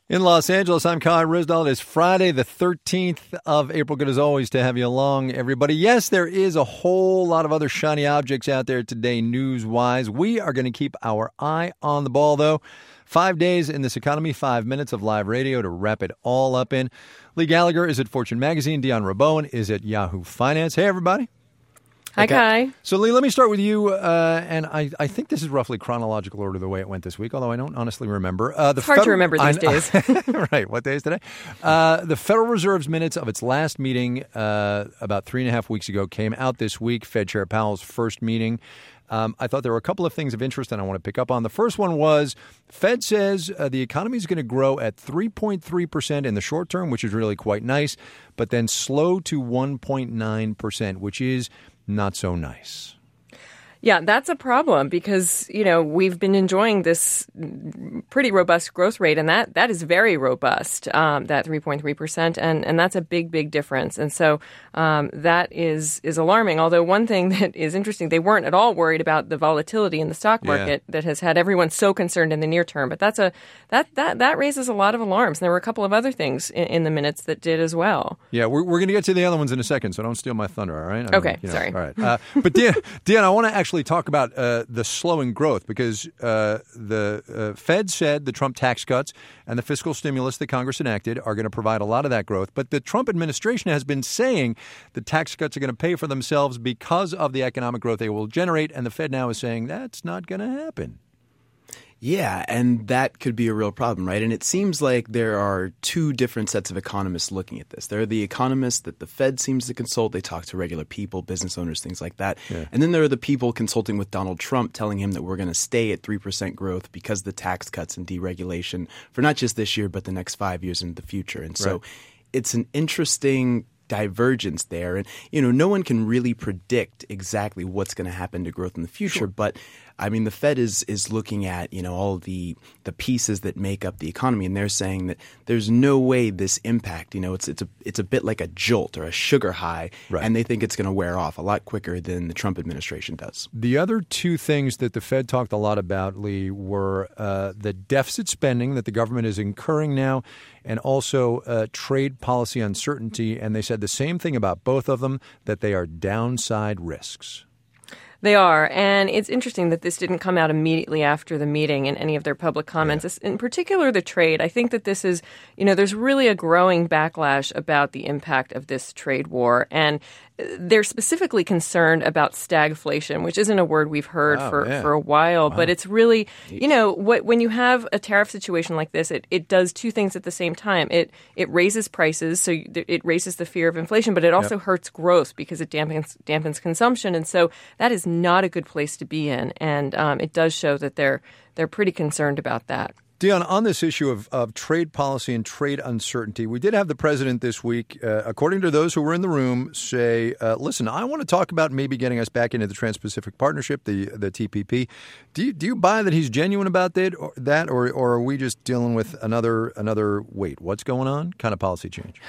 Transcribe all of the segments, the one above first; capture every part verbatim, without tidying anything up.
In Los Angeles, I'm Kai Ryssdal. It is Friday, the thirteenth of April. Good as always to have you along, everybody. Yes, there is a whole lot of other shiny objects out there today, news-wise. We are going to keep our eye on the ball, though. Five days in this economy, five minutes of live radio to wrap it all up in. Lee Gallagher is at Fortune Magazine. Dion Rabowen is at Yahoo Finance. Hey, everybody. Hi, okay. Kai. So, Lee, let me start with you. Uh, and I, I think this is roughly chronological order the way it went this week, although I don't honestly remember. Uh, the it's hard federal, to remember these I, days. Right. What day is today? Uh, the Federal Reserve's minutes of its last meeting uh, about three and a half weeks ago came out this week, Fed Chair Powell's first meeting. Um, I thought there were a couple of things of interest that I want to pick up on. The first one was Fed says uh, the economy is going to grow at three point three percent in the short term, which is really quite nice, but then slow to one point nine percent, which is not so nice. Yeah, that's a problem because, you know, we've been enjoying this pretty robust growth rate, and that that is very robust, um, that three point three percent, and, and that's a big, big difference. And so um, that is is alarming. Although one thing that is interesting, they weren't at all worried about the volatility in the stock market yeah. that has had everyone so concerned in the near term. But that's a that that, that raises a lot of alarms. And there were a couple of other things in, in the minutes that did as well. Yeah, we're, we're going to get to the other ones in a second, so don't steal my thunder, all right? I okay, mean, you know, sorry. All right. Uh, but, Dion, Dion, I want to actually talk about uh, the slowing growth because uh, the uh, Fed said the Trump tax cuts and the fiscal stimulus that Congress enacted are going to provide a lot of that growth. But the Trump administration has been saying the tax cuts are going to pay for themselves because of the economic growth they will generate. And the Fed now is saying that's not going to happen. Yeah, and that could be a real problem, right? And it seems like there are two different sets of economists looking at this. There are the economists that the Fed seems to consult. They talk to regular people, business owners, things like that. Yeah. And then there are the people consulting with Donald Trump telling him that we're going to stay at three percent growth because of the tax cuts and deregulation for not just this year, but the next five years into the future. And so right. it's an interesting divergence there. And, you know, no one can really predict exactly what's going to happen to growth in the future. Sure. But, I mean, the Fed is is looking at, you know, all the the pieces that make up the economy, and they're saying that there's no way this impact, you know, it's it's a it's a bit like a jolt or a sugar high, right. and they think it's going to wear off a lot quicker than the Trump administration does. The other two things that the Fed talked a lot about, Lee, were uh, the deficit spending that the government is incurring now, and also uh, trade policy uncertainty. And they said the same thing about both of them, that they are downside risks. They are. And it's interesting that this didn't come out immediately after the meeting in any of their public comments. Yeah. In particular, the trade. I think that this is, you know, there's really a growing backlash about the impact of this trade war. And they're specifically concerned about stagflation, which isn't a word we've heard oh, for, yeah. for a while. Wow. But it's really, you know, what, when you have a tariff situation like this, it, it does two things at the same time. It it raises prices, so it raises the fear of inflation, but it also yep. hurts growth because it dampens, dampens consumption. And so that is not a good place to be in. And um, it does show that they're they're pretty concerned about that. Dion, on this issue of, of trade policy and trade uncertainty, we did have the president this week, uh, according to those who were in the room, say, uh, listen, I want to talk about maybe getting us back into the Trans-Pacific Partnership, the the T P P. Do you, do you buy that he's genuine about that, or, that, or, or are we just dealing with another, another wait, what's going on kind of policy change?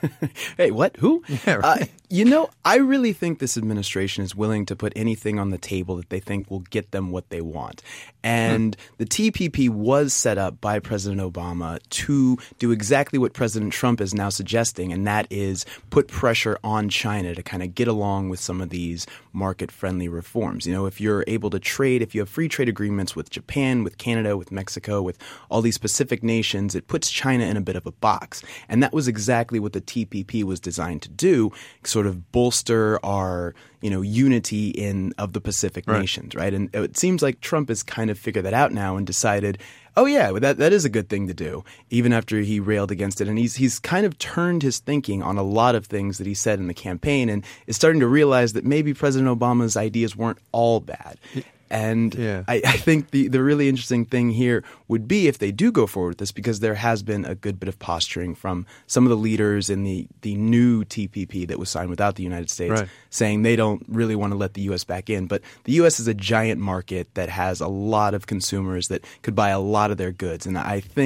Hey, what? Who? Yeah, right. uh, you know, I really think this administration is willing to put anything on the table that they think will get them what they want. And hmm. the T P P was set up by President Obama to do exactly what President Trump is now suggesting, and that is put pressure on China to kind of get along with some of these market-friendly reforms. You know, if you're able to trade, if you have free trade agreements with Japan, with Canada, with Mexico, with all these Pacific nations, it puts China in a bit of a box. And that was exactly what the T P P was designed to do, sort of bolster our, you know, unity in of the Pacific right. nations, right? And it seems like Trump has kind of figured that out now and decided, oh, yeah, that that is a good thing to do, even after he railed against it. And he's he's kind of turned his thinking on a lot of things that he said in the campaign and is starting to realize that maybe President Obama's ideas weren't all bad. And yeah. I, I think the, the really interesting thing here would be if they do go forward with this, because there has been a good bit of posturing from some of the leaders in the, the new T P P that was signed without the United States, right. saying they don't really want to let the U S back in. But the U S is a giant market that has a lot of consumers that could buy a lot of their goods. And I think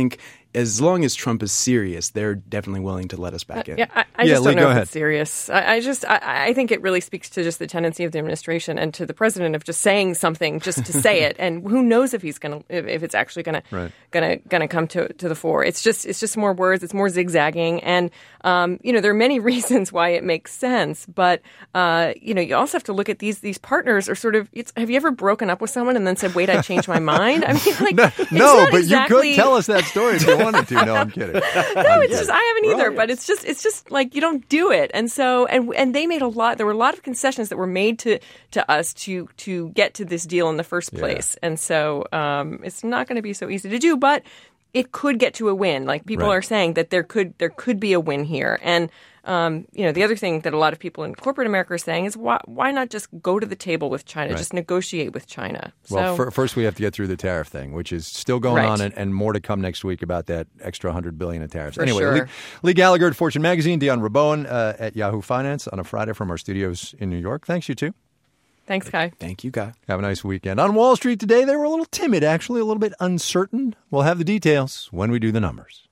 as long as Trump is serious, they're definitely willing to let us back in. Yeah, I, I Yeah, just Lee, don't know go if ahead. it's serious. I, I just, I, I think it really speaks to just the tendency of the administration and to the president of just saying something just to say it, and who knows if he's going to, if, if it's actually going Right. to, going to, going to come to to the fore. It's just, it's just more words. It's more zigzagging, and um, you know, there are many reasons why it makes sense, but uh, you know, you also have to look at these these partners are sort of. It's, have you ever broken up with someone and then said, "Wait, I changed my mind"? I mean, like, No, it's no not but exactly... you could tell us that story if you wanted to. No, I'm kidding. No, it's just I haven't either. Right. But it's just it's just like you don't do it, and so and and they made a lot. There were a lot of concessions that were made to to us to to get to this deal in the first place, and so um, it's not going to be so easy to do, but it could get to a win. Like people Right. are saying that there could there could be a win here, and. Um, you know, the other thing that a lot of people in corporate America are saying is why why not just go to the table with China, Right. just negotiate with China? Well, so, fir- first we have to get through the tariff thing, which is still going Right. on, and, and more to come next week about that extra one hundred billion dollars in tariffs. For anyway, sure. Lee, Lee Gallagher at Fortune Magazine, Dion Rabowen uh, at Yahoo Finance on a Friday from our studios in New York. Thanks, you two. Thanks, Kai. Thank you, Guy. Have a nice weekend. On Wall Street today, they were a little timid, actually, a little bit uncertain. We'll have the details when we do the numbers.